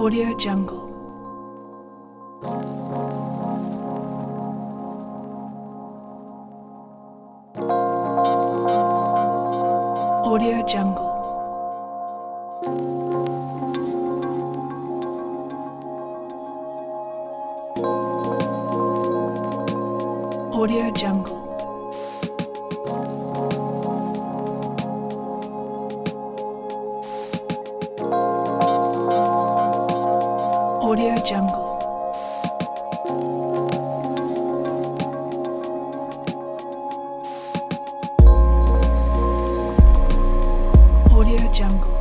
Audio Jungle. Audio Jungle. Audio Jungle. Audio Jungle. Audio Jungle.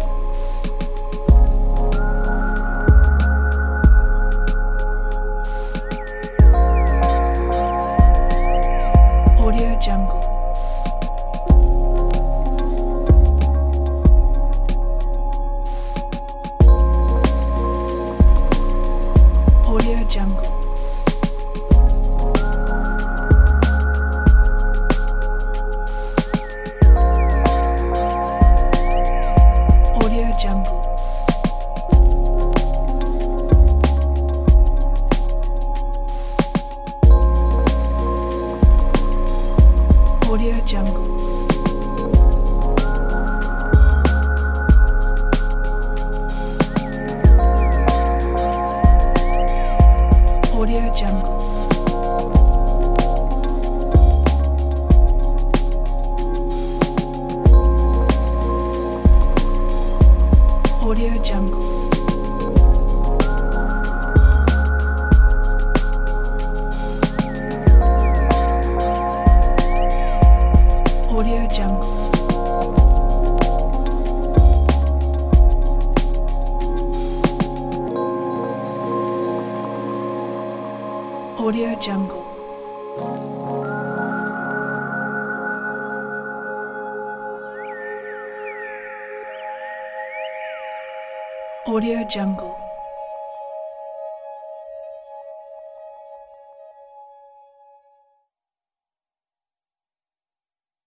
Audio Jungle. Audio Jungle. Audio Jungle. Audio Jungle. Audio Jungle. Audio Jungle. Audio Jungle. Audio Jungle. Audio Jungle.